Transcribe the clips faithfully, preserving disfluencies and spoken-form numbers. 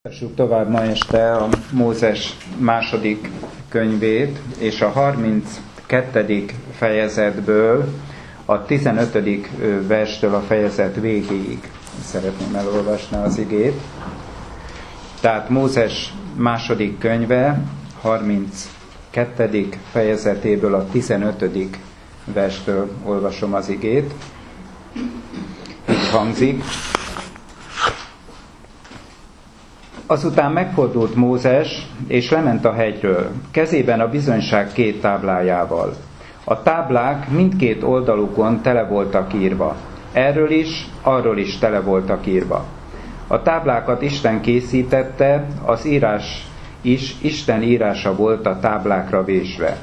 Lássuk tovább ma este a Mózes második könyvét, és a harminckettedik fejezetből a tizenötödik verstől a fejezet végéig szeretném elolvasni az igét. Tehát Mózes második könyve harminckettedik fejezetéből a tizenötödik verstől olvasom az igét. Így hangzik. Azután megfordult Mózes, és lement a hegyről, kezében a bizonyság két táblájával. A táblák mindkét oldalukon tele voltak írva. Erről is, arról is tele voltak írva. A táblákat Isten készítette, az írás is Isten írása volt a táblákra vésve.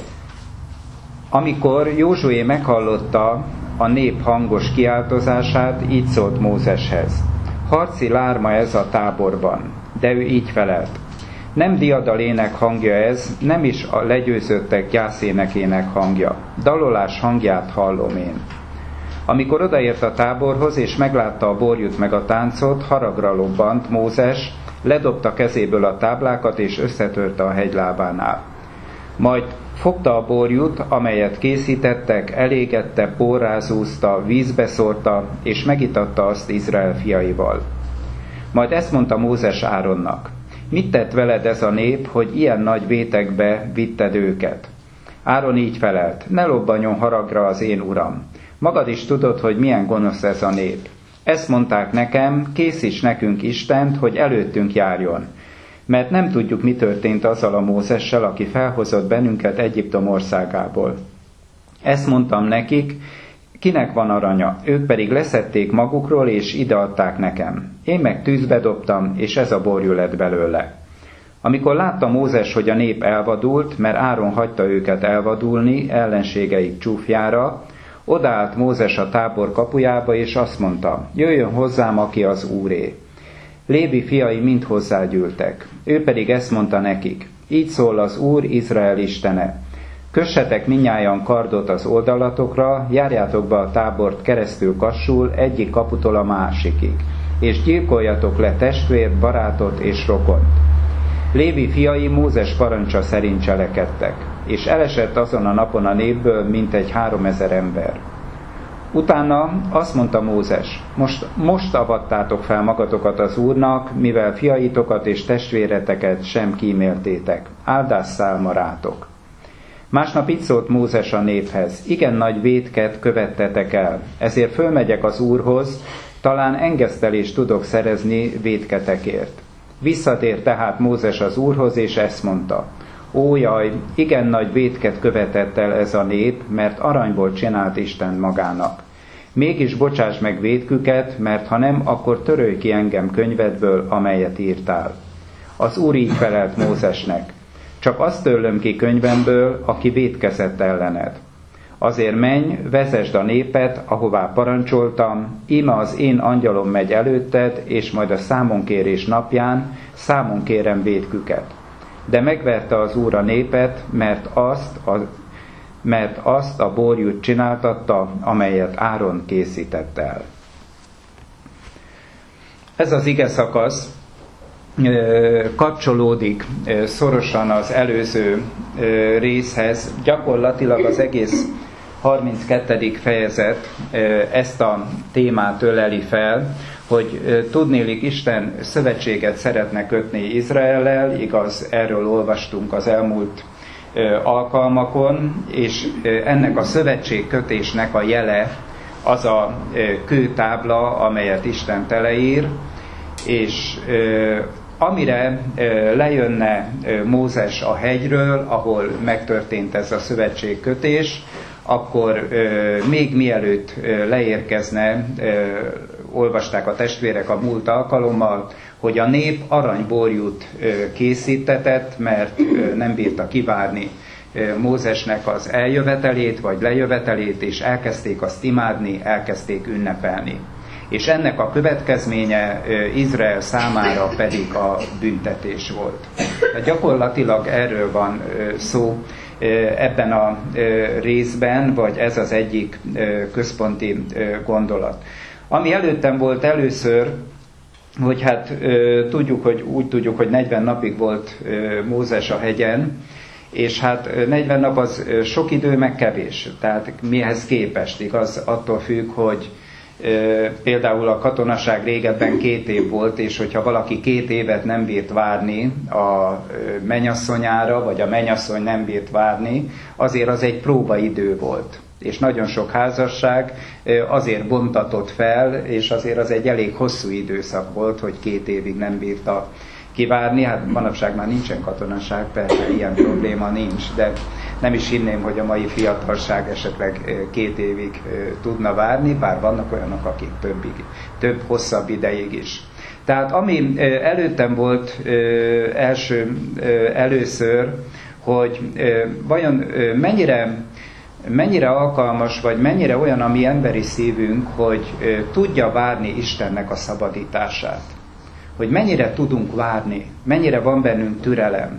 Amikor Józsué meghallotta a nép hangos kiáltozását, így szólt Mózeshez. Harci lárma ez a táborban, de ő így felelt. Nem diadalének hangja ez, nem is a legyőzöttek gyászénekének hangja. Dalolás hangját hallom én. Amikor odaért a táborhoz, és meglátta a borjut meg a táncot, haragra lobbant Mózes, ledobta kezéből a táblákat, és összetörte a hegylábánál. Majd fogta a borjut, amelyet készítettek, elégette, porrázúzta, vízbe szórta, és megitatta azt Izrael fiaival. Majd ezt mondta Mózes Áronnak: mit tett veled ez a nép, hogy ilyen nagy vétekbe vitted őket? Áron így felelt: ne lobbanjon haragra az én uram. Magad is tudod, hogy milyen gonosz ez a nép. Ezt mondták nekem: készíts nekünk Istent, hogy előttünk járjon. Mert nem tudjuk, mi történt azzal a Mózessel, aki felhozott bennünket Egyiptom országából. Ezt mondtam nekik: kinek van aranya? Ők pedig leszedték magukról, és ideadták nekem. Én meg tűzbe dobtam, és ez a borjú lett belőle. Amikor látta Mózes, hogy a nép elvadult, mert Áron hagyta őket elvadulni ellenségeik csúfjára, odaállt Mózes a tábor kapujába, és azt mondta: jöjjön hozzám, aki az Úré. Lévi fiai mind hozzágyűltek. Ő pedig ezt mondta nekik: így szól az Úr, Izrael istene. Kössetek mindnyájan kardot az oldalatokra, járjátok be a tábort keresztül kassul, egyik kaputól a másikig, és gyilkoljatok le testvért, barátot és rokont. Lévi fiai Mózes parancsa szerint cselekedtek, és elesett azon a napon a népből mintegy háromezer ember. Utána azt mondta Mózes: most, most avattátok fel magatokat az Úrnak, mivel fiaitokat és testvéreteket sem kíméltétek. Áldás szálma rátok. Másnap így szólt Mózes a néphez: igen nagy vétket követtetek el, ezért fölmegyek az Úrhoz, talán engesztelést tudok szerezni vétketekért. Visszatér tehát Mózes az Úrhoz, és ezt mondta: ó jaj, igen nagy vétket követett el ez a nép, mert aranyból csinált Isten magának. Mégis bocsáss meg vétküket, mert ha nem, akkor törölj ki engem könyvedből, amelyet írtál. Az Úr így felelt Mózesnek: csak azt törlöm ki könyvemből, aki vétkezett ellened. Azért menj, vezesd a népet, ahová parancsoltam, íme az én angyalom megy előtted, és majd a számonkérés napján számon kérem vétküket. De megverte az Úr a népet, mert azt a, mert azt a borjút csináltatta, amelyet Áron készített el. Ez az ige szakasz kapcsolódik szorosan az előző részhez. Gyakorlatilag az egész harminckettedik fejezet ezt a témát öleli fel, hogy tudnélik Isten szövetséget szeretne kötni Izraellel, igaz, erről olvastunk az elmúlt alkalmakon, és ennek a szövetségkötésnek a jele az a kőtábla, amelyet Isten teleír, és amire lejönne Mózes a hegyről, ahol megtörtént ez a szövetségkötés, akkor még mielőtt leérkezne, olvasták a testvérek a múlt alkalommal, hogy a nép aranyborjút készítetett, mert nem bírta kivárni Mózesnek az eljövetelét vagy lejövetelét, és elkezdték azt imádni, elkezdték ünnepelni. És ennek a következménye Izrael számára pedig a büntetés volt. Gyakorlatilag erről van szó ebben a részben, vagy ez az egyik központi gondolat. Ami előttem volt először, hogy hát ö, tudjuk, hogy úgy tudjuk, hogy negyven napig volt ö, Mózes a hegyen, és hát negyven nap az sok idő, meg kevés. Tehát mihez képest, igaz? Attól függ, hogy e, például a katonaság régebben két év volt, és hogyha valaki két évet nem bírt várni a mennyasszonyára, vagy a mennyasszony nem bírt várni, azért az egy próbaidő volt. És nagyon sok házasság azért bontatott fel, és azért az egy elég hosszú időszak volt, hogy két évig nem bírta kivárni. Hát manapság már nincsen katonaság, persze ilyen probléma nincs, de nem is hinném, hogy a mai fiatalság esetleg két évig tudna várni, bár vannak olyanok, akik többig, több hosszabb ideig is. Tehát ami előttem volt első, először, hogy vajon mennyire, mennyire alkalmas, vagy mennyire olyan a mi emberi szívünk, hogy tudja várni Istennek a szabadítását. Hogy mennyire tudunk várni, mennyire van bennünk türelem.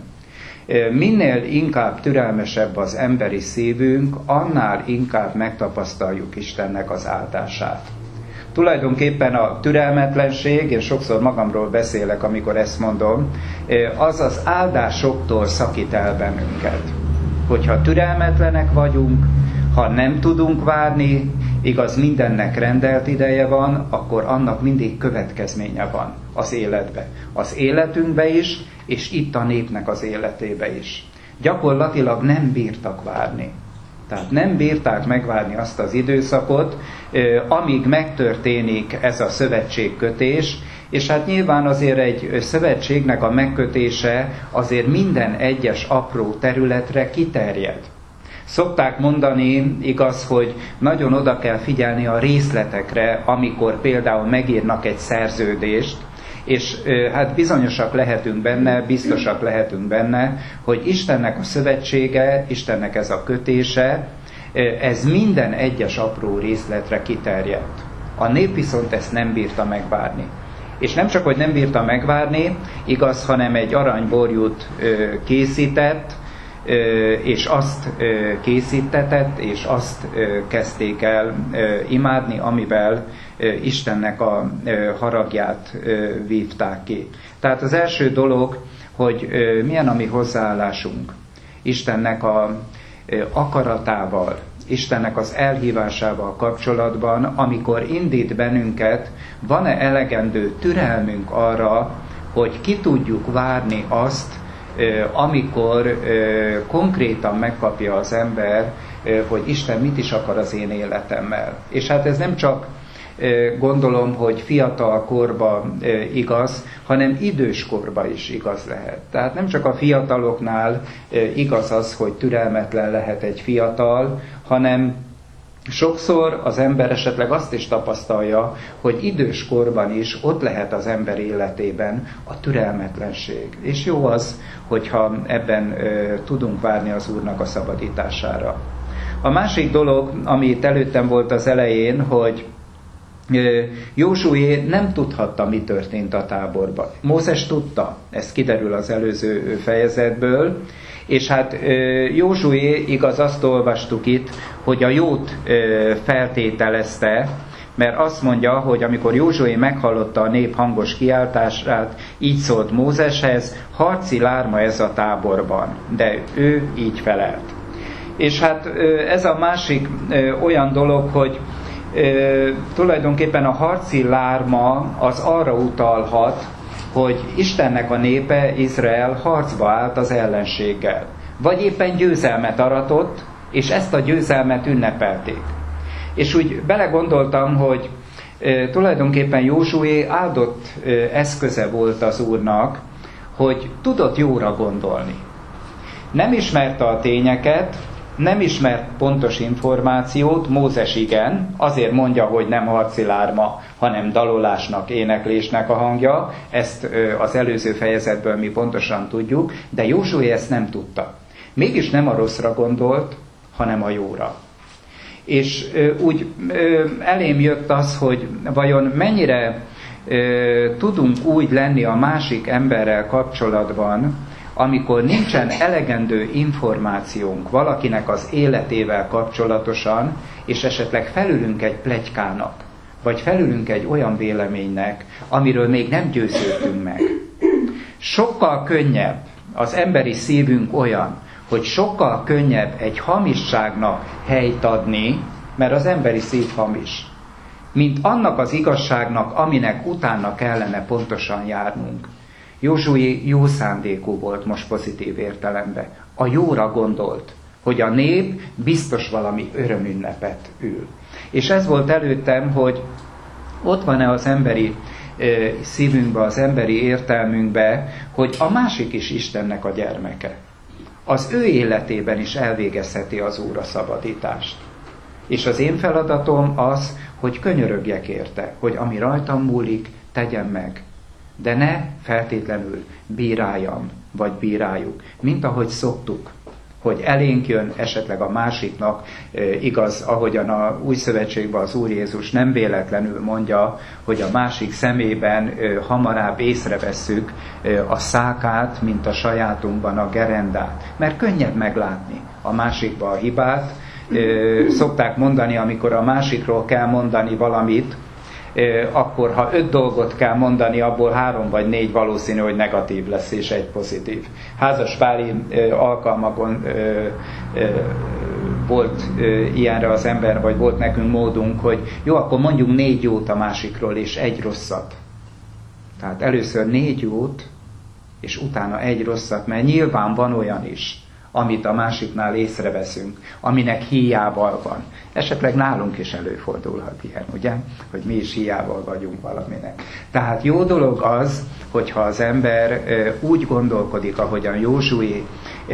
Minél inkább türelmesebb az emberi szívünk, annál inkább megtapasztaljuk Istennek az áldását. Tulajdonképpen a türelmetlenség, én sokszor magamról beszélek, amikor ezt mondom, az az áldásoktól szakít el bennünket. Hogyha türelmetlenek vagyunk, ha nem tudunk várni, igaz, mindennek rendelt ideje van, akkor annak mindig következménye van az életbe. Az életünkbe is, és itt a népnek az életébe is. Gyakorlatilag nem bírtak várni. Tehát nem bírták megvárni azt az időszakot, amíg megtörténik ez a szövetségkötés, és hát nyilván azért egy szövetségnek a megkötése azért minden egyes apró területre kiterjed. Szokták mondani, igaz, hogy nagyon oda kell figyelni a részletekre, amikor például megírnak egy szerződést, és hát bizonyosak lehetünk benne, biztosak lehetünk benne, hogy Istennek a szövetsége, Istennek ez a kötése, ez minden egyes apró részletre kiterjedt. A nép viszont ezt nem bírta megvárni. És nem csak, hogy nem bírta megvárni, igaz, hanem egy aranyborjút készített, és azt készítetett, és azt kezdték el imádni, amivel Istennek a haragját vívták ki. Tehát az első dolog, hogy milyen a mi hozzáállásunk Istennek a akaratával, Istennek az elhívásával kapcsolatban, amikor indít bennünket, van-e elegendő türelmünk arra, hogy ki tudjuk várni azt, amikor konkrétan megkapja az ember, hogy Isten mit is akar az én életemmel. És hát ez nem csak gondolom, hogy fiatal korban igaz, hanem idős korban is igaz lehet. Tehát nem csak a fiataloknál igaz az, hogy türelmetlen lehet egy fiatal, hanem sokszor az ember esetleg azt is tapasztalja, hogy idős korban is ott lehet az ember életében a türelmetlenség. És jó az, hogyha ebben ö, tudunk várni az Úrnak a szabadítására. A másik dolog, ami itt előttem volt az elején, hogy Józsué nem tudhatta, mi történt a táborban. Mózes tudta, ez kiderül az előző fejezetből, és hát Józsué, igaz, azt olvastuk itt, hogy a jót feltételezte, mert azt mondja, hogy amikor Józsué meghallotta a nép hangos kiáltását, így szólt Mózeshez, harci lárma ez a táborban, de ő így felelt. És hát ez a másik olyan dolog, hogy tulajdonképpen a harci lárma az arra utalhat, hogy Istennek a népe, Izrael harcba állt az ellenséggel. Vagy éppen győzelmet aratott, és ezt a győzelmet ünnepelték. És úgy belegondoltam, hogy e, tulajdonképpen Józsué áldott e, eszköze volt az Úrnak, hogy tudott jóra gondolni. Nem ismerte a tényeket, nem ismert pontos információt, Mózes igen, azért mondja, hogy nem harci lárma, hanem dalolásnak, éneklésnek a hangja, ezt az előző fejezetből mi pontosan tudjuk, de Józsué ezt nem tudta. Mégis nem a rosszra gondolt, hanem a jóra. És úgy elém jött az, hogy vajon mennyire tudunk úgy lenni a másik emberrel kapcsolatban, amikor nincsen elegendő információnk valakinek az életével kapcsolatosan, és esetleg felülünk egy pletykának, vagy felülünk egy olyan véleménynek, amiről még nem győződtünk meg. Sokkal könnyebb, az emberi szívünk olyan, hogy sokkal könnyebb egy hamisságnak helyt adni, mert az emberi szív hamis, mint annak az igazságnak, aminek utána kellene pontosan járnunk. Józsué jó szándékú volt most pozitív értelemben. A jóra gondolt, hogy a nép biztos valami örömünnepet ül. És ez volt előttem, hogy ott van-e az emberi ö, szívünkbe, az emberi értelmünkbe, hogy a másik is Istennek a gyermeke. Az ő életében is elvégezheti az Úr a szabadítást. És az én feladatom az, hogy könyörögjek érte, hogy ami rajtam múlik, tegyem meg. De ne feltétlenül bíráljam, vagy bíráljuk, mint ahogy szoktuk, hogy elénk jön esetleg a másiknak, igaz, ahogyan a Új Szövetségben az Úr Jézus nem véletlenül mondja, hogy a másik szemében hamarabb észrevesszük a szákát, mint a sajátunkban a gerendát. Mert könnyebb meglátni a másikban a hibát. Szokták mondani, amikor a másikról kell mondani valamit, akkor ha öt dolgot kell mondani, abból három vagy négy valószínű, hogy negatív lesz, és egy pozitív. Házaspáli alkalmakon volt ilyenre az ember, vagy volt nekünk módunk, hogy jó, akkor mondjunk négy jót a másikról, és egy rosszat. Tehát először négy jót, és utána egy rosszat, mert nyilván van olyan is, amit a másiknál észreveszünk, aminek híjával van. Esetleg nálunk is előfordulhat ilyen, ugye? Hogy mi is híjával vagyunk valaminek. Tehát jó dolog az, hogyha az ember úgy gondolkodik, ahogyan Józsué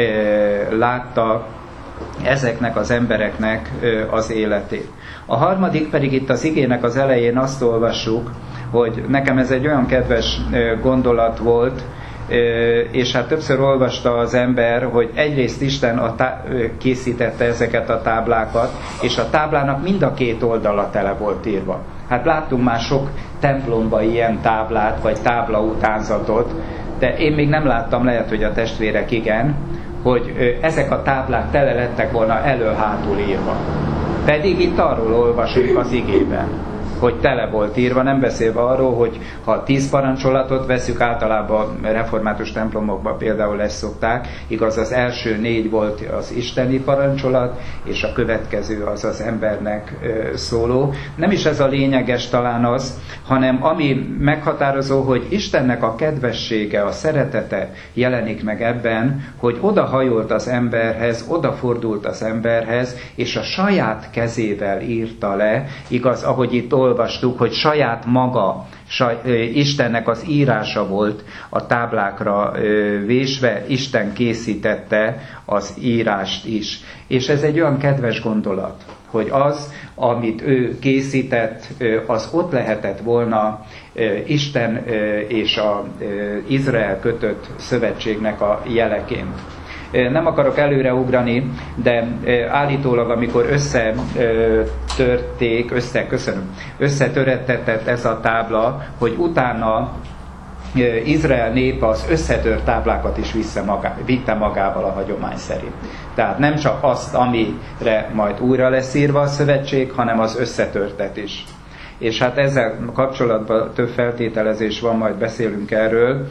látta ezeknek az embereknek az életét. A harmadik pedig itt az igének az elején azt olvassuk, hogy nekem ez egy olyan kedves gondolat volt, és hát többször olvasta az ember, hogy egyrészt Isten a tá- készítette ezeket a táblákat, és a táblának mind a két oldala tele volt írva. Hát láttunk már sok templomban ilyen táblát, vagy tábla utánzatot, de én még nem láttam, lehet, hogy a testvérek igen, hogy ezek a táblák tele lettek volna elől-hátul írva. Pedig itt arról olvasunk az igében, hogy tele volt írva, nem beszélve arról, hogy ha tíz parancsolatot veszük, általában református templomokban például ezt szokták, igaz, az első négy volt az isteni parancsolat, és a következő az az embernek szóló. Nem is ez a lényeges talán az, hanem ami meghatározó, hogy Istennek a kedvessége, a szeretete jelenik meg ebben, hogy odahajolt az emberhez, odafordult az emberhez, és a saját kezével írta le, igaz, ahogy itt olvastuk, hogy saját maga, saj, Istennek az írása volt a táblákra vésve, Isten készítette az írást is. És ez egy olyan kedves gondolat, hogy az, amit ő készített, az ott lehetett volna Isten és az Izrael kötött szövetségnek a jeleként. Nem akarok előreugrani, de állítólag, amikor összetörték, össze, köszönöm, összetörettetett ez a tábla, hogy utána Izrael népe az összetört táblákat is vissza magá, vitte magával a hagyomány szerint. Tehát nem csak azt, amire majd újra lesz írva a szövetség, hanem az összetörtet is. És hát ezzel kapcsolatban több feltételezés van, majd beszélünk erről.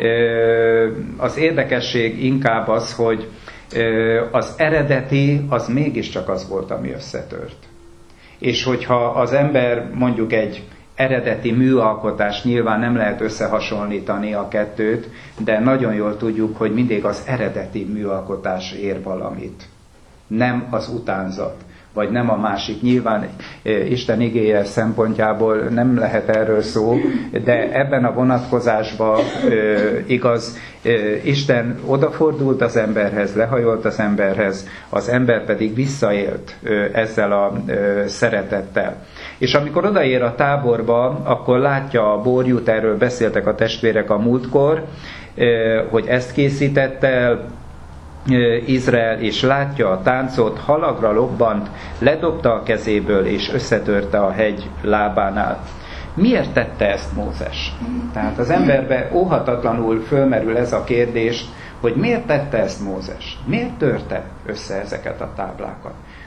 Az érdekesség inkább az, hogy az eredeti az mégiscsak az volt, ami összetört. És hogyha az ember mondjuk egy eredeti műalkotás, nyilván nem lehet összehasonlítani a kettőt, de nagyon jól tudjuk, hogy mindig az eredeti műalkotás ér valamit. Nem az utánzat, vagy nem a másik. Nyilván Isten igéje szempontjából nem lehet erről szó, de ebben a vonatkozásban igaz, Isten odafordult az emberhez, lehajolt az emberhez, az ember pedig visszaélt ezzel a szeretettel. És amikor odaér a táborba, akkor látja a borjút, erről beszéltek a testvérek a múltkor, hogy ezt készítette el Izrael, és látja a táncot, halagra lobbant, ledobta a kezéből, és összetörte a hegy lábánál. Miért tette ezt Mózes? Tehát az emberbe óhatatlanul fölmerül ez a kérdés, hogy miért tette ezt Mózes? Miért törte össze ezeket a táblákat?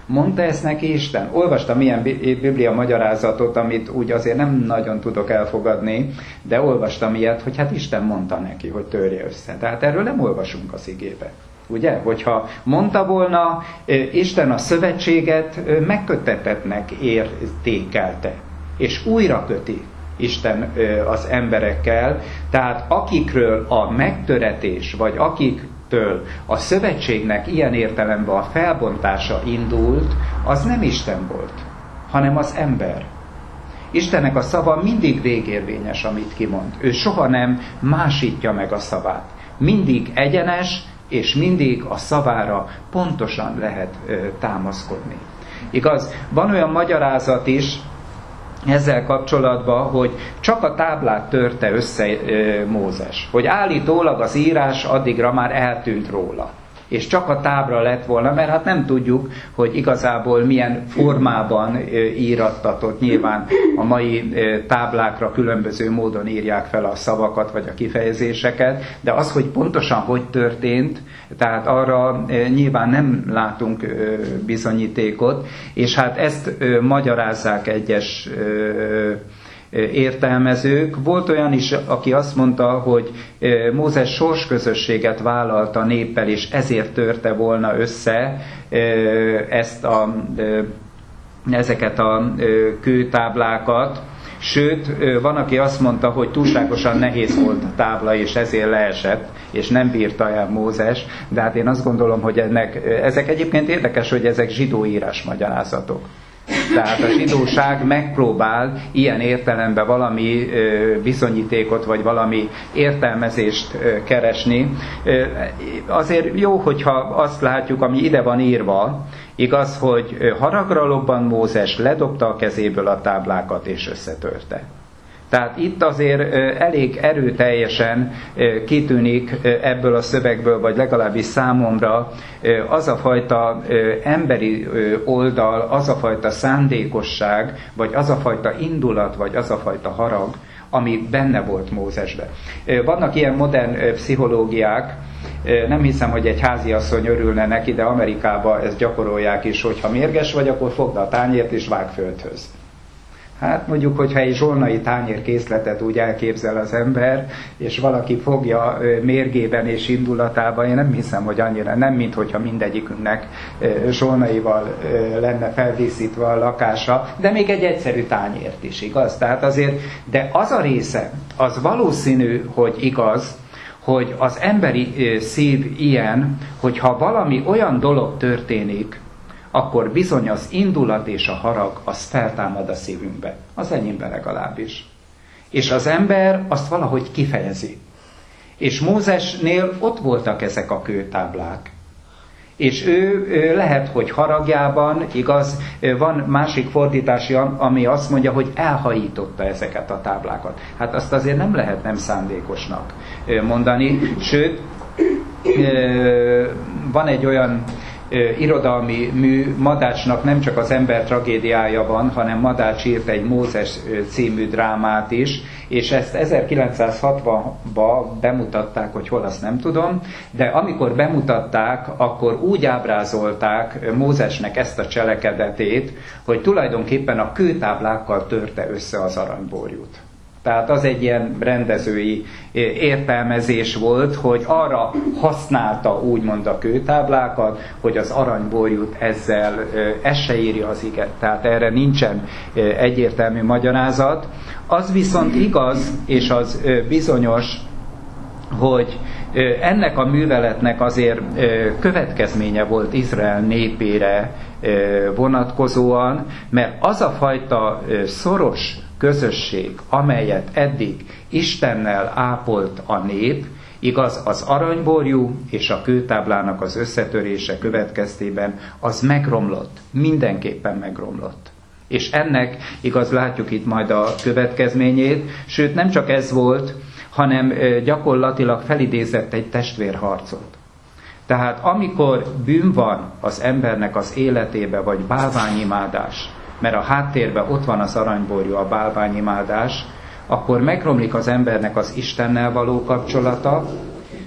Mondta ezt neki Isten? Olvastam ilyen Biblia magyarázatot, amit úgy azért nem nagyon tudok elfogadni, de olvastam ilyet, hogy hát Isten mondta neki, hogy törje össze. Tehát erről nem olvasunk az igébe. Ugye? Hogyha mondta volna, Isten a szövetséget megkötettetnek értékelte, és újra köti Isten az emberekkel, tehát akikről a megtöretés, vagy akiktől a szövetségnek ilyen értelemben a felbontása indult, az nem Isten volt, hanem az ember. Istennek a szava mindig végérvényes, amit kimond. Ő soha nem másítja meg a szavát. Mindig egyenes, és mindig a szavára pontosan lehet ö, támaszkodni. Igaz, van olyan magyarázat is ezzel kapcsolatban, hogy csak a táblát törte össze ö, Mózes. Hogy állítólag az írás addigra már eltűnt róla. És csak a tábla lett volna, mert hát nem tudjuk, hogy igazából milyen formában írattatott. Nyilván a mai táblákra különböző módon írják fel a szavakat, vagy a kifejezéseket, de az, hogy pontosan hogy történt, tehát arra nyilván nem látunk bizonyítékot, és hát ezt magyarázzák egyes értelmezők. Volt olyan is, aki azt mondta, hogy Mózes sorsközösséget vállalt a néppel, és ezért törte volna össze ezt a, ezeket a kőtáblákat. Sőt, van, aki azt mondta, hogy túlságosan nehéz volt a tábla, és ezért leesett, és nem bírta el Mózes, de hát én azt gondolom, hogy ennek, ezek egyébként érdekes, hogy ezek zsidó írásmagyarázatok. Tehát a zsidóság megpróbál ilyen értelemben valami bizonyítékot, vagy valami értelmezést keresni. Azért jó, hogyha azt látjuk, ami ide van írva, igaz, hogy haragra lobban Mózes, ledobta a kezéből a táblákat és összetörte. Tehát itt azért elég erőteljesen kitűnik ebből a szövegből, vagy legalábbis számomra az a fajta emberi oldal, az a fajta szándékosság, vagy az a fajta indulat, vagy az a fajta harag, ami benne volt Mózesben. Vannak ilyen modern pszichológiák, nem hiszem, hogy egy háziasszony örülne neki, de Amerikában ezt gyakorolják is, hogy ha mérges vagy, akkor fogd a tányért és vág földhöz. Hát mondjuk, hogyha egy zsolnai tányérkészletet úgy elképzel az ember, és valaki fogja mérgében és indulatában, én nem hiszem, hogy annyira, nem mint hogyha mindegyikünknek zsolnaival lenne feldíszítve a lakása, de még egy egyszerű tányért is, igaz? Tehát azért, de az a része, az valószínű, hogy igaz, hogy az emberi szív ilyen, hogyha valami olyan dolog történik, akkor bizony az indulat és a harag az feltámad a szívünkbe. Az enyémbe legalábbis. És az ember azt valahogy kifejezi. És Mózesnél ott voltak ezek a kőtáblák. És ő lehet, hogy haragjában, igaz, van másik fordítás, ami azt mondja, hogy elhajította ezeket a táblákat. Hát azt azért nem lehet nem szándékosnak mondani. Sőt, van egy olyan irodalmi mű, Madácsnak nem csak az ember tragédiája van, hanem Madács írt egy Mózes című drámát is, és ezt ezerkilencszázhatvanban bemutatták, hogy hol, azt nem tudom, de amikor bemutatták, akkor úgy ábrázolták Mózesnek ezt a cselekedetét, hogy tulajdonképpen a kőtáblákkal törte össze az aranyborjút. Tehát az egy ilyen rendezői értelmezés volt, hogy arra használta úgymond a kőtáblákat, hogy az aranyborjút ezzel, ez se írja az iget. Tehát erre nincsen egyértelmű magyarázat. Az viszont igaz, és az bizonyos, hogy ennek a műveletnek azért következménye volt Izrael népére vonatkozóan, mert az a fajta szoros közösség, amelyet eddig Istennel ápolt a nép, igaz, az aranyborjú és a kőtáblának az összetörése következtében az megromlott, mindenképpen megromlott. És ennek, igaz, látjuk itt majd a következményét, sőt nem csak ez volt, hanem gyakorlatilag felidézett egy testvérharcot. Tehát amikor bűn van az embernek az életébe, vagy bálványimádás, mert a háttérben ott van az aranyborjú, a bálványimádás, akkor megromlik az embernek az Istennel való kapcsolata,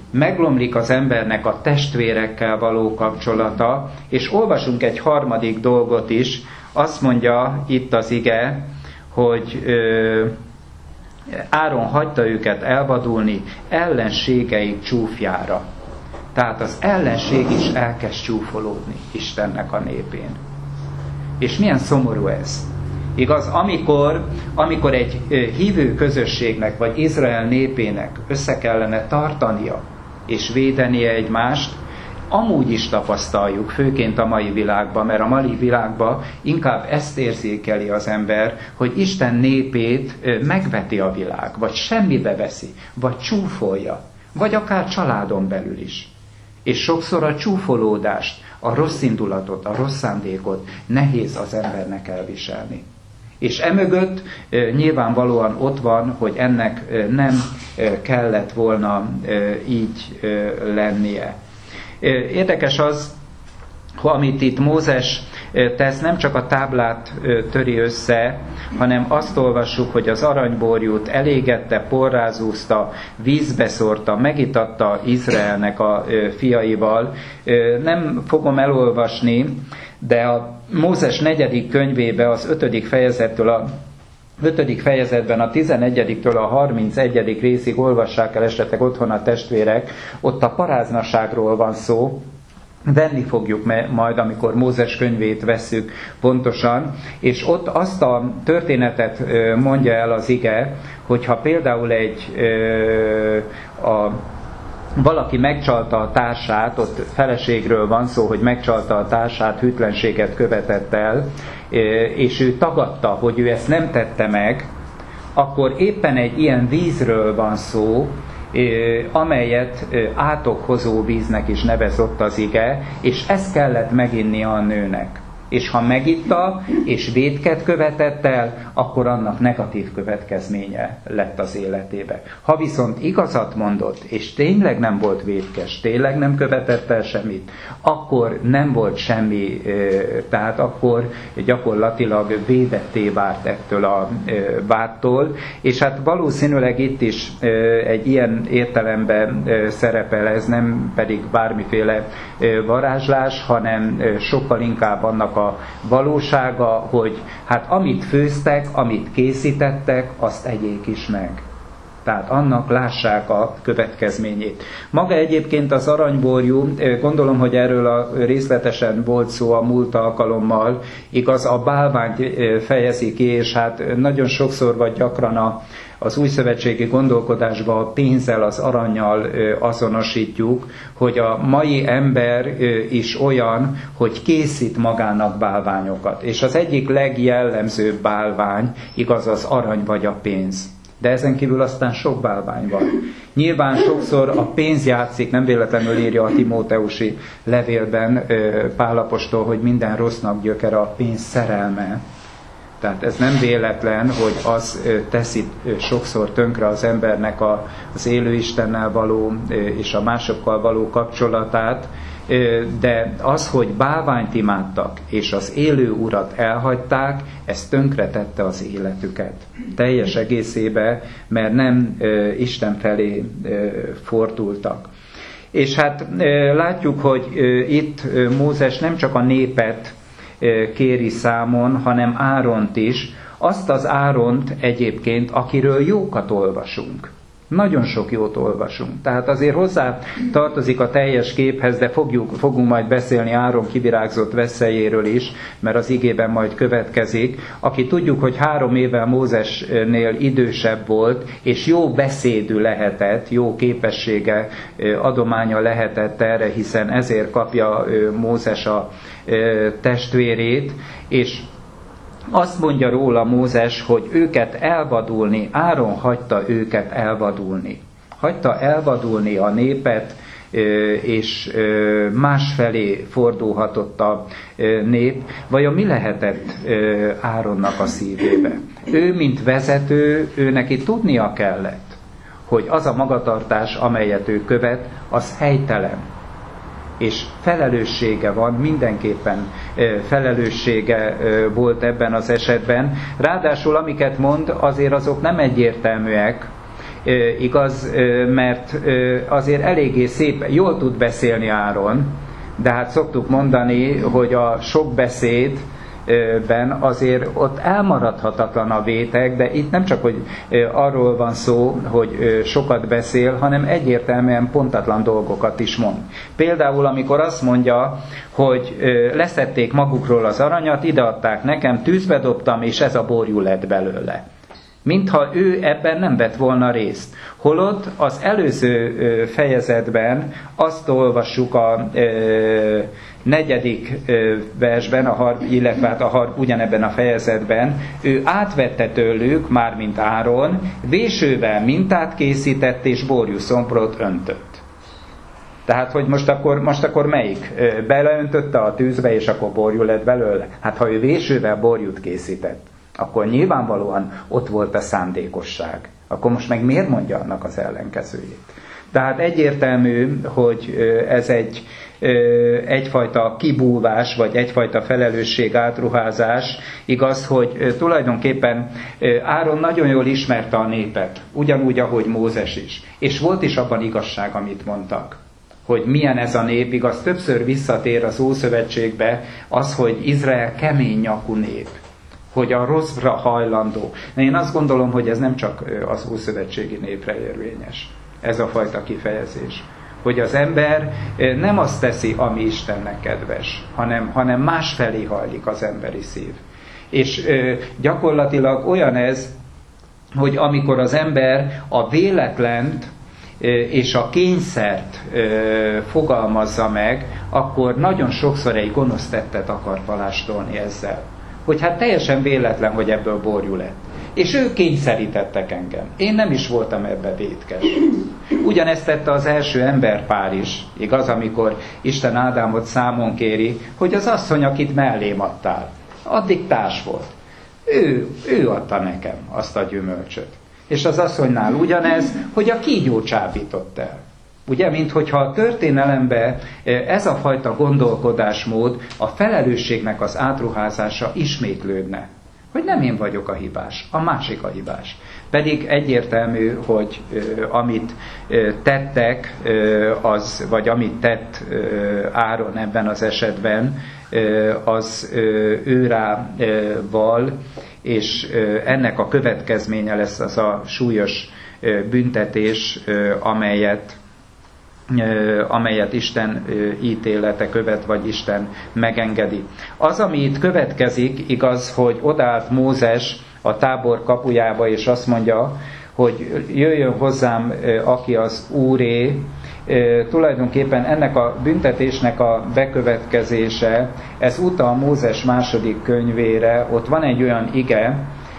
meglomlik az embernek a testvérekkel való kapcsolata, és olvasunk egy harmadik dolgot is, azt mondja itt az ige, hogy ö, Áron hagyta őket elvadulni ellenségeik csúfjára. Tehát az ellenség is elkezd csúfolódni Istennek a népén. És milyen szomorú ez. Igaz, amikor, amikor egy hívő közösségnek, vagy Izrael népének össze kellene tartania, és védenie egymást, amúgy is tapasztaljuk, főként a mai világban, mert a mai világban inkább ezt érzékeli az ember, hogy Isten népét megveti a világ, vagy semmibe veszi, vagy csúfolja, vagy akár családon belül is. És sokszor a csúfolódást, a rossz indulatot, a rossz szándékot nehéz az embernek elviselni. És emögött e, nyilvánvalóan ott van, hogy ennek e, nem e, kellett volna e, így e, lennie. E, érdekes az, amit itt Mózes tesz, nem csak a táblát töri össze, hanem azt olvassuk, hogy az aranyborjút elégette, porrázúzta, vízbe szórta, megitatta Izraelnek a fiaival. Nem fogom elolvasni, de a Mózes negyedik könyvébe az ötödik fejezettől a ötödik fejezetben a tizenegyediktől a harmincegyedik részig olvassák el esetleg otthon a testvérek, ott a paráznaságról van szó, venni fogjuk majd, amikor Mózes könyvét vesszük pontosan, és ott azt a történetet mondja el az ige, hogyha például egy a valaki megcsalta a társát, ott feleségről van szó, hogy megcsalta a társát, hűtlenséget követett el, és ő tagadta, hogy ő ezt nem tette meg, akkor éppen egy ilyen vízről van szó, amelyet átokhozó víznek is nevezett az ige, és ezt kellett meginnia a nőnek. És ha megitta, és vétket követett el, akkor annak negatív következménye lett az életébe. Ha viszont igazat mondott, és tényleg nem volt vétkes, tényleg nem követett el semmit, akkor nem volt semmi, tehát akkor gyakorlatilag védetté vált ettől a vádtól, és hát valószínűleg itt is egy ilyen értelemben szerepel, ez nem pedig bármiféle varázslás, hanem sokkal inkább annak a valósága, hogy hát amit főztek, amit készítettek, azt egyék is meg. Tehát annak lássák a következményét. Maga egyébként az aranyborjú, gondolom, hogy erről a részletesen volt szó a múlt alkalommal, igaz, a bálványt fejezi ki, és hát nagyon sokszor vagy gyakran a az újszövetségi gondolkodásban a pénzzel, az arannyal azonosítjuk, hogy a mai ember is olyan, hogy készít magának bálványokat. És az egyik legjellemzőbb bálvány, igaz, az arany vagy a pénz. De ezen kívül aztán sok bálvány van. Nyilván sokszor a pénz játszik, nem véletlenül írja a Timóteusi levélben Pál apostol, hogy minden rossznak gyökere a pénz szerelme. Tehát ez nem véletlen, hogy az teszi sokszor tönkre az embernek az élő Istennel való és a másokkal való kapcsolatát, de az, hogy bálványt imádtak és az élő Urat elhagyták, ez tönkretette az életüket. Teljes egészébe, mert nem Isten felé fordultak. És hát látjuk, hogy itt Mózes nem csak a népet kéri számon, hanem Áront is, azt az Áront egyébként, akiről jókat olvasunk. Nagyon sok jót olvasunk. Tehát azért hozzá tartozik a teljes képhez, de fogjuk, fogunk majd beszélni Áron kivirágzott veszélyéről is, mert az igében majd következik, aki tudjuk, hogy három évvel Mózesnél idősebb volt, és jó beszédű lehetett, jó képessége, adománya lehetett erre, hiszen ezért kapja Mózes a testvérét, és azt mondja róla Mózes, hogy őket elvadulni, Áron hagyta őket elvadulni. Hagyta elvadulni a népet, és másfelé fordulhatott a nép. Vajon mi lehetett Áronnak a szívébe? Ő, mint vezető, ő neki tudnia kellett, hogy az a magatartás, amelyet ő követ, az helytelen. És felelőssége van, mindenképpen felelőssége volt ebben az esetben. Ráadásul amiket mond, azért azok nem egyértelműek, igaz, mert azért eléggé szép, jól tud beszélni Áron, de hát szoktuk mondani, hogy a sok beszédben azért ott elmaradhatatlan a vétek, de itt nem csak, hogy arról van szó, hogy sokat beszél, hanem egyértelműen pontatlan dolgokat is mond. Például, amikor azt mondja, hogy leszették magukról az aranyat, ideadták nekem, tűzbe dobtam, és ez a borjú lett belőle. Mintha ő ebben nem vett volna részt. Holott az előző fejezetben azt olvassuk a negyedik versben, a har, illetve hát a har, ugyanebben a fejezetben, ő átvette tőlük, mármint Áron, vésővel mintát készített és borjúszomprot öntött. Tehát, hogy most akkor, most akkor melyik? Beleöntötte a tűzbe, és akkor borjú lett belőle? Hát, ha ő vésővel borjút készített, akkor nyilvánvalóan ott volt a szándékosság. Akkor most meg miért mondja annak az ellenkezőjét? Tehát egyértelmű, hogy ez egy egyfajta kibúvás, vagy egyfajta felelősség átruházás. Igaz, hogy tulajdonképpen Áron nagyon jól ismerte a népet, ugyanúgy, ahogy Mózes is. És volt is abban igazság, amit mondtak, hogy milyen ez a nép. Igaz, többször visszatér az Ószövetségbe az, hogy Izrael kemény nyakú nép, hogy a rosszra hajlandó. Én azt gondolom, hogy ez nem csak az ószövetségi népre érvényes, ez a fajta kifejezés. Hogy az ember nem azt teszi, ami Istennek kedves, hanem, hanem másfelé hajlik az emberi szív. És gyakorlatilag olyan ez, hogy amikor az ember a véletlent és a kényszert fogalmazza meg, akkor nagyon sokszor egy gonosz tettet akar palástolni ezzel. Hogy hát teljesen véletlen, hogy ebből borjú lett. És ők kényszerítettek engem. Én nem is voltam ebbe vétkes. Ugyanezt tette az első emberpár is, igaz, amikor Isten Ádámot számon kéri, hogy az asszony, akit mellém adtál, addig társ volt. Ő, ő adta nekem azt a gyümölcsöt. És az asszonynál ugyanez, hogy a kígyó csábított el. Ugye, minthogyha a történelemben ez a fajta gondolkodásmód, a felelősségnek az átruházása ismétlődne. Hogy nem én vagyok a hibás, a másik a hibás. Pedig egyértelmű, hogy amit tettek, az, vagy amit tett Áron ebben az esetben, az őrá val, és ennek a következménye lesz az a súlyos büntetés, amelyet amelyet Isten ítélete követ, vagy Isten megengedi. Az, ami itt következik, igaz, hogy odaállt Mózes a tábor kapujába, és azt mondja, hogy jöjjön hozzám, aki az Úré. Tulajdonképpen ennek a büntetésnek a bekövetkezése, ez utal Mózes második könyvére, ott van egy olyan ige,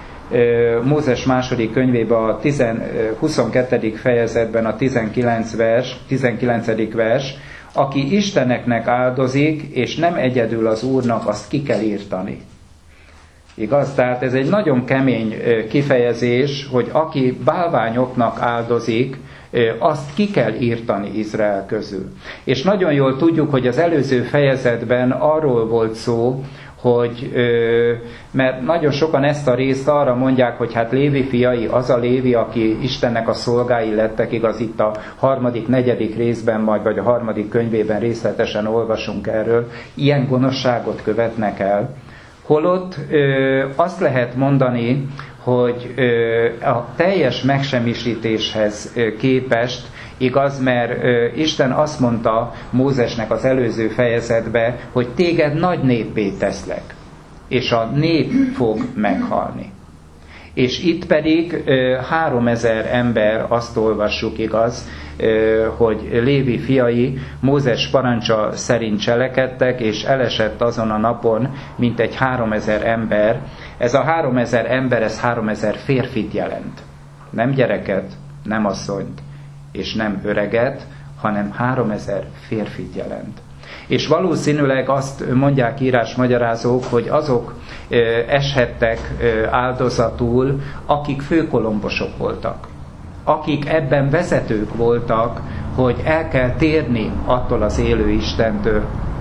Mózes második könyvében a huszonkettedik fejezetben a tizenkilenc vers, tizenkilencedik vers, aki Isteneknek áldozik, és nem egyedül az Úrnak, azt ki kell írtani. Igaz? Tehát ez egy nagyon kemény kifejezés, hogy aki bálványoknak áldozik, azt ki kell írtani Izrael közül. És nagyon jól tudjuk, hogy az előző fejezetben arról volt szó, hogy, mert nagyon sokan ezt a részt arra mondják, hogy hát Lévi fiai, az a Lévi, aki Istennek a szolgái lettek, igaz, itt a harmadik, negyedik részben majd, vagy a harmadik könyvében részletesen olvasunk erről, ilyen gonoszságot követnek el. Holott azt lehet mondani, hogy a teljes megsemmisítéshez képest, igaz, mert Isten azt mondta Mózesnek az előző fejezetbe, hogy téged nagy néppé teszlek, és a nép fog meghalni. És itt pedig háromezer ember, azt olvassuk, igaz, hogy Lévi fiai Mózes parancsa szerint cselekedtek, és elesett azon a napon mintegy háromezer ember. Ez a háromezer ember, ez háromezer férfit jelent. Nem gyereket, nem asszonyt, és nem öreget, hanem háromezer férfit jelent. És valószínűleg azt mondják írásmagyarázók, hogy azok eshettek áldozatul, akik főkolombosok voltak. Akik ebben vezetők voltak, hogy el kell térni attól az élő Istentől,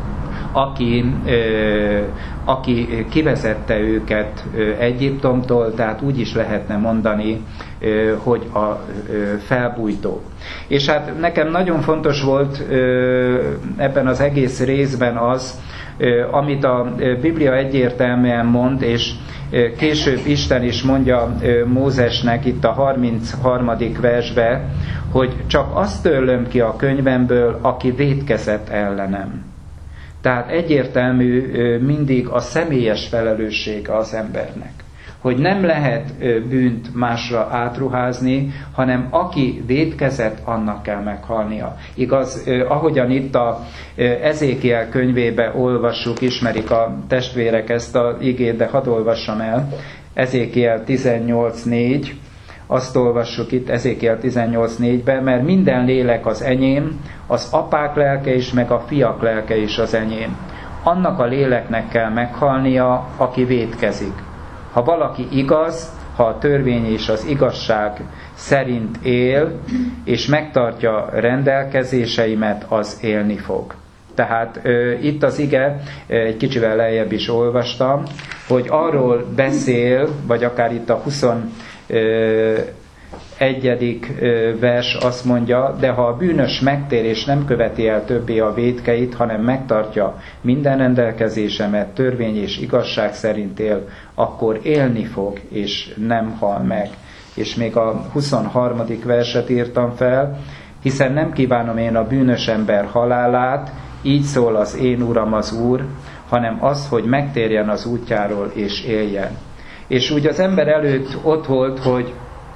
aki, aki kivezette őket Egyiptomtól, tehát úgy is lehetne mondani, hogy a felbújtó. És hát nekem nagyon fontos volt ebben az egész részben az, amit a Biblia egyértelműen mond, és később Isten is mondja Mózesnek itt a harmincharmadik versbe, hogy csak azt törlöm ki a könyvemből, aki vétkezett ellenem. Tehát egyértelmű mindig a személyes felelőssége az embernek, hogy nem lehet bűnt másra átruházni, hanem aki vétkezett, annak kell meghalnia. Igaz, ahogyan itt a Ezékiel könyvébe olvassuk, ismerik a testvérek ezt az igét, de hadd olvassam el. Ezékiel tizennyolc négy, azt olvassuk itt Ezékiel tizennyolc négyben, mert minden lélek az enyém, az apák lelke is, meg a fiak lelke is az enyém. Annak a léleknek kell meghalnia, aki vétkezik. Ha valaki igaz, ha a törvény és az igazság szerint él, és megtartja rendelkezéseimet, az élni fog. Tehát ö, itt az ige, egy kicsivel lejjebb is olvastam, hogy arról beszél, vagy akár itt a huszonegyedik vers azt mondja, de ha a bűnös megtér és nem követi el többé a vétkeit, hanem megtartja minden rendelkezésemet, törvény és igazság szerint él, akkor élni fog, és nem hal meg. És még a huszonharmadik verset írtam fel, hiszen nem kívánom én a bűnös ember halálát, így szól az én Uram az Úr, hanem az, hogy megtérjen az útjáról és éljen. És úgy az ember előtt ott volt, hogy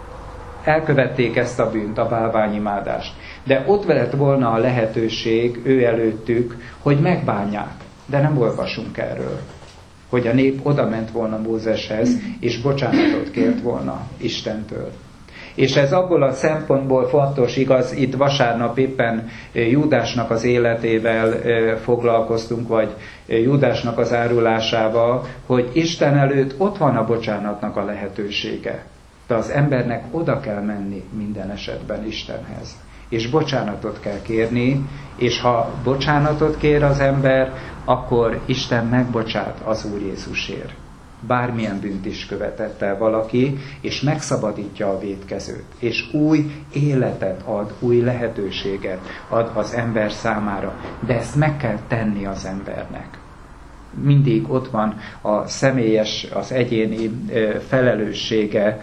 elkövették ezt a bűnt, a bálványimádást. De ott lett volna a lehetőség ő előttük, hogy megbánják. De nem olvasunk erről. Hogy a nép oda ment volna Mózeshez, és bocsánatot kért volna Istentől. És ez abból a szempontból fontos, igaz, itt vasárnap éppen Júdásnak az életével foglalkoztunk, vagy Júdásnak az árulásával, hogy Isten előtt ott van a bocsánatnak a lehetősége. De az embernek oda kell menni minden esetben Istenhez. És bocsánatot kell kérni, és ha bocsánatot kér az ember, akkor Isten megbocsát az Úr Jézusért. Bármilyen bűnt is követett el valaki, és megszabadítja a vétkezőt, és új életet ad, új lehetőséget ad az ember számára. De ezt meg kell tenni az embernek. Mindig ott van a személyes, az egyéni felelőssége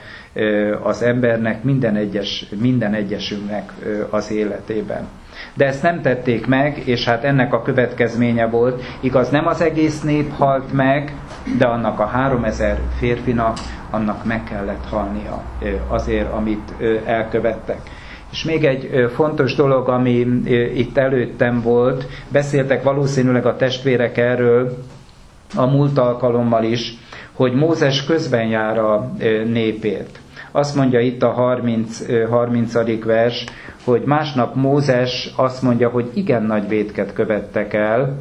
az embernek, minden egyes, minden egyesünknek az életében. De ezt nem tették meg, és hát ennek a következménye volt, igaz, nem az egész nép halt meg, de annak a háromezer férfinak, annak meg kellett halnia azért, amit elkövettek. És még egy fontos dolog, ami itt előttem volt, beszéltek valószínűleg a testvérek erről a múlt alkalommal is, hogy Mózes közben jár a népért. Azt mondja itt a harmincadik vers, hogy másnap Mózes azt mondja, hogy igen nagy vétket követtek el,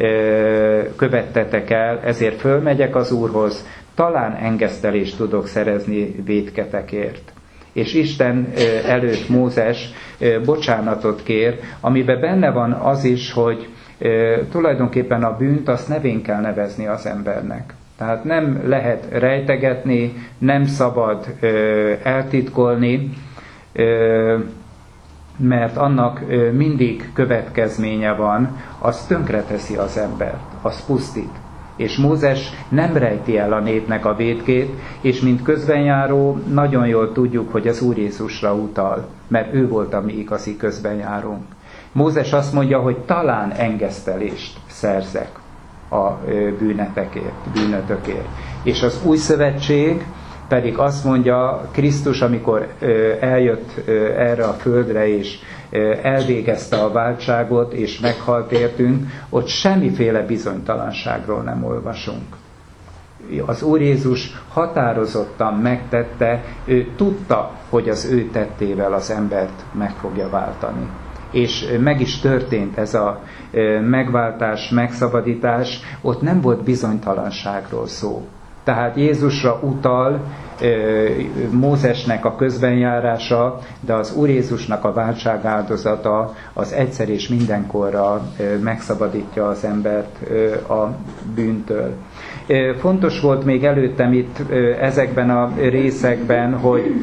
követtetek el, ezért fölmegyek az Úrhoz, talán engesztelést tudok szerezni vétketekért. És Isten előtt Mózes bocsánatot kér, amiben benne van az is, hogy tulajdonképpen a bűnt azt nevén kell nevezni az embernek. Tehát nem lehet rejtegetni, nem szabad ö, eltitkolni, ö, mert annak ö, mindig következménye van, az tönkreteszi az embert, az pusztít. És Mózes nem rejti el a népnek a vétkét, és mint közbenjáró nagyon jól tudjuk, hogy az Úr Jézusra utal, mert ő volt a mi igazi közbenjárónk. Mózes azt mondja, hogy talán engesztelést szerzek a bűnetekért, bűnötökért. És az új szövetség pedig azt mondja, Krisztus, amikor eljött erre a földre, és elvégezte a váltságot, és meghalt értünk, ott semmiféle bizonytalanságról nem olvasunk. Az Úr Jézus határozottan megtette, ő tudta, hogy az ő tettével az embert meg fogja váltani. És meg is történt ez a megváltás, megszabadítás, ott nem volt bizonytalanságról szó, Tehát Jézusra utal Mózesnek a közbenjárása, de az Úr Jézusnak a váltság áldozata az egyszer és mindenkorra megszabadítja az embert a bűntől. Fontos volt még előttem itt ezekben a részekben, hogy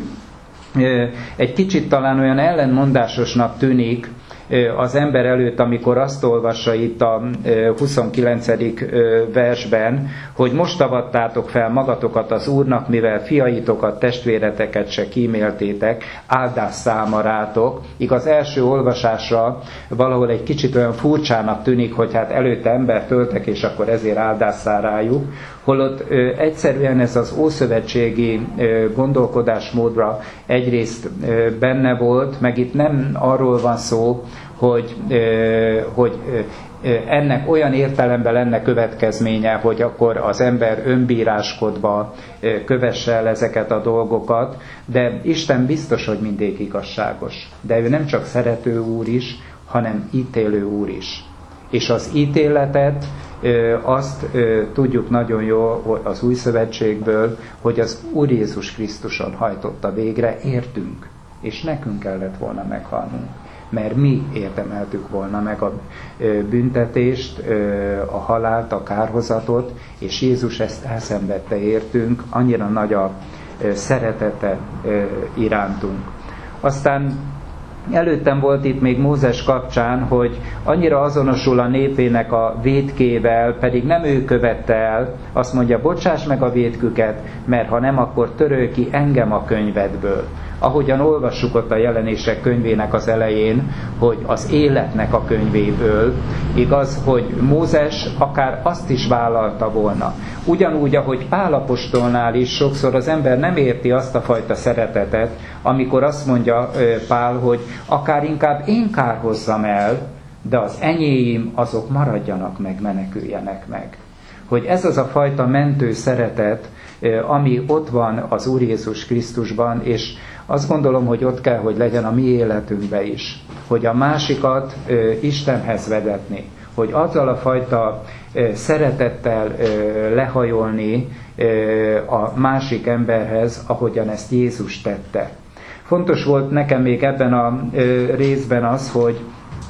egy kicsit talán olyan ellentmondásosnak tűnik az ember előtt, amikor azt olvassa itt a huszonkilencedik versben, hogy most avattátok fel magatokat az Úrnak, mivel fiaitokat, testvéreteket se kíméltétek, áldás számarátok. Igaz, első olvasásra valahol egy kicsit olyan furcsának tűnik, hogy hát előtte embert öltek, és akkor ezért áldás szár rájuk, holott ö, egyszerűen ez az ószövetségi ö, gondolkodásmódra egyrészt ö, benne volt, meg itt nem arról van szó, hogy, ö, hogy ö, ennek olyan értelemben lenne következménye, hogy akkor az ember önbíráskodva ö, kövesse el ezeket a dolgokat, de Isten biztos, hogy mindig igazságos. De ő nem csak szerető Úr is, hanem ítélő Úr is. És az ítéletet, azt tudjuk nagyon jól az Új Szövetségből, hogy az Úr Jézus Krisztuson hajtotta végre, értünk, és nekünk kellett volna meghalnunk, mert mi érdemeltük volna meg a büntetést, a halált, a kárhozatot, és Jézus ezt elszenvedte értünk, annyira nagy a szeretete irántunk. Aztán előttem volt itt még Mózes kapcsán, hogy annyira azonosul a népének a vétkével, pedig nem ő követte el, azt mondja, bocsáss meg a vétküket, mert ha nem, akkor törölj ki engem a könyvedből. Ahogyan olvassuk ott a Jelenések könyvének az elején, hogy az életnek a könyvéből, igaz, hogy Mózes akár azt is vállalta volna. Ugyanúgy, ahogy Pál apostolnál is sokszor az ember nem érti azt a fajta szeretetet, amikor azt mondja Pál, hogy akár inkább én kárhozzam el, de az enyéim azok maradjanak meg, meneküljenek meg. Hogy ez az a fajta mentő szeretet, ami ott van az Úr Jézus Krisztusban, és azt gondolom, hogy ott kell, hogy legyen a mi életünkben is. Hogy a másikat Istenhez vedetni. Hogy azzal a fajta szeretettel lehajolni a másik emberhez, ahogyan ezt Jézus tette. Fontos volt nekem még ebben a részben az, hogy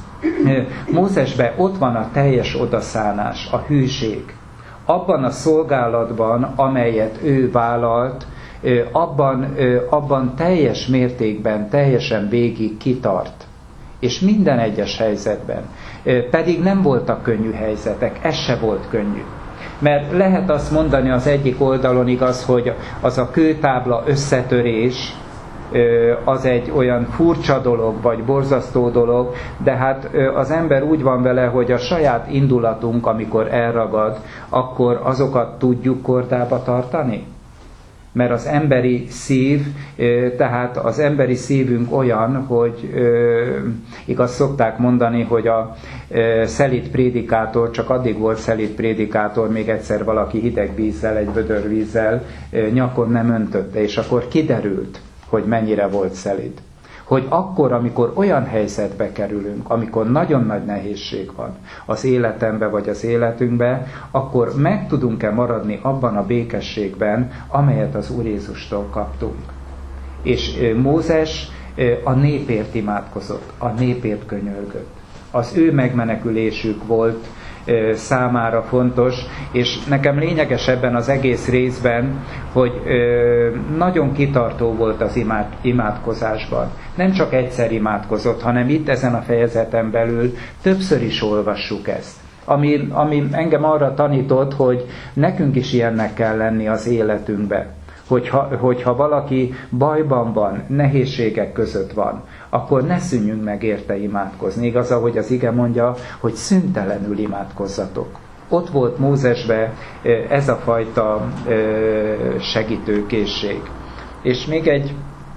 Mózesben ott van a teljes odaszánás, a hűség. Abban a szolgálatban, amelyet ő vállalt, abban, abban teljes mértékben, teljesen végig kitart. És minden egyes helyzetben. Pedig nem voltak könnyű helyzetek, ez se volt könnyű. Mert lehet azt mondani az egyik oldalon, igaz, hogy az a kőtábla összetörés, az egy olyan furcsa dolog, vagy borzasztó dolog, de hát az ember úgy van vele, hogy a saját indulatunk, amikor elragad, akkor azokat tudjuk kordába tartani? Mert az emberi szív, tehát az emberi szívünk olyan, hogy igaz, szokták mondani, hogy a szelíd prédikátor csak addig volt szelíd prédikátor, még egyszer valaki hideg vízzel, egy vödör vízzel nyakon nem öntötte, és akkor kiderült, hogy mennyire volt szelíd. Hogy akkor, amikor olyan helyzetbe kerülünk, amikor nagyon nagy nehézség van az életembe vagy az életünkbe, akkor meg tudunk-e maradni abban a békességben, amelyet az Úr Jézustól kaptunk. És Mózes a népért imádkozott, a népért könyörgött. Az ő megmenekülésük volt számára fontos, és nekem lényeges ebben az egész részben, hogy nagyon kitartó volt az imád, imádkozásban. Nem csak egyszer imádkozott, hanem itt ezen a fejezeten belül többször is olvassuk ezt. Ami, ami engem arra tanított, hogy nekünk is ilyennek kell lenni az életünkbe. Hogyha, hogyha valaki bajban van, nehézségek között van, akkor ne szűnjünk meg érte imádkozni. Igaz, ahogy az ige mondja, hogy szüntelenül imádkozzatok. Ott volt Mózesben ez a fajta segítőkészség. És még egy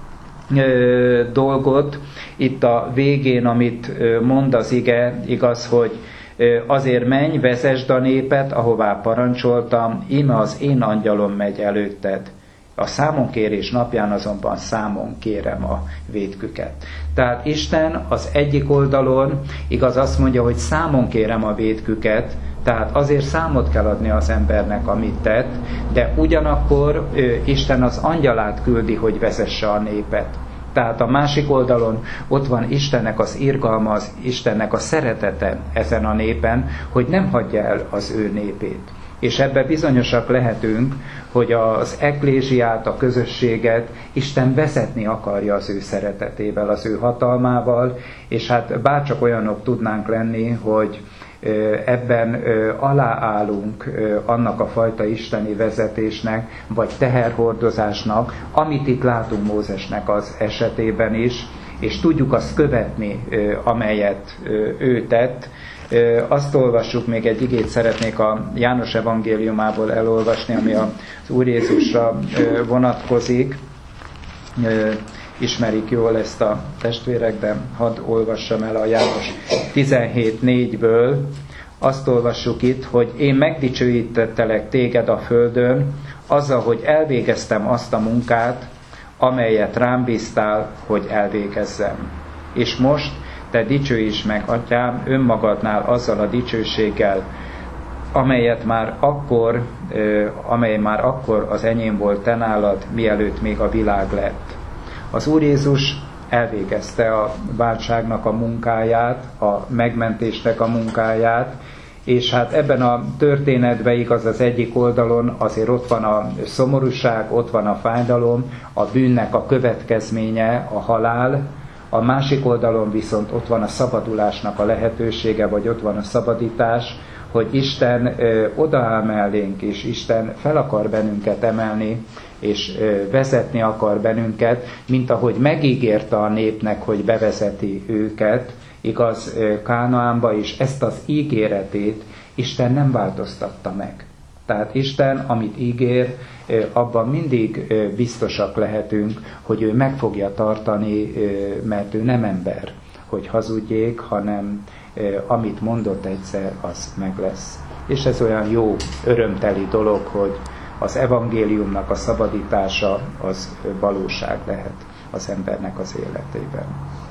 dolgot itt a végén, amit mond az ige, igaz, hogy azért menj, vezesd a népet, ahová parancsoltam, íme az én angyalom megy előtted. A számonkérés napján azonban számon kérem a vétküket. Tehát Isten az egyik oldalon, igaz, azt mondja, hogy számon kérem a vétküket, tehát azért számot kell adni az embernek, amit tett, de ugyanakkor ő, Isten az angyalát küldi, hogy vezesse a népet. Tehát a másik oldalon ott van Istennek az irgalma, az Istennek a szeretete ezen a népen, hogy nem hagyja el az ő népét. És ebbe bizonyosak lehetünk, hogy az eklézsiát, a közösséget Isten vezetni akarja az ő szeretetével, az ő hatalmával, és hát bárcsak olyanok tudnánk lenni, hogy ebben aláállunk annak a fajta isteni vezetésnek, vagy teherhordozásnak, amit itt látunk Mózesnek az esetében is, és tudjuk azt követni, amelyet ő tett. Azt olvassuk, még egy igét szeretnék a János evangéliumából elolvasni, ami az Úr Jézusra vonatkozik. Ismerik jól ezt a testvérek, de hadd olvassam el a János tizenhét négyből. Azt olvassuk itt, hogy én megdicsőítettelek téged a földön, azzal, hogy elvégeztem azt a munkát, amelyet rám bíztál, hogy elvégezzem. És most te dicsőíts meg, atyám, önmagadnál azzal a dicsőséggel, amelyet már akkor, amely már akkor az enyém volt te nálad, mielőtt még a világ lett. Az Úr Jézus elvégezte a váltságnak a munkáját, a megmentésnek a munkáját, és hát ebben a történetben igaz, az egyik oldalon azért ott van a szomorúság, ott van a fájdalom, a bűnnek a következménye, a halál, a másik oldalon viszont ott van a szabadulásnak a lehetősége, vagy ott van a szabadítás, hogy Isten ö, odaáll mellénk, és Isten fel akar bennünket emelni, és ö, vezetni akar bennünket, mint ahogy megígérte a népnek, hogy bevezeti őket, igaz, ö, Kánaánba, és ezt az ígéretét Isten nem változtatta meg. Tehát Isten, amit ígér, abban mindig biztosak lehetünk, hogy ő meg fogja tartani, mert ő nem ember, hogy hazudjék, hanem amit mondott egyszer, az meg lesz. És ez olyan jó, örömteli dolog, hogy az evangéliumnak a szabadítása az valóság lehet az embernek az életében.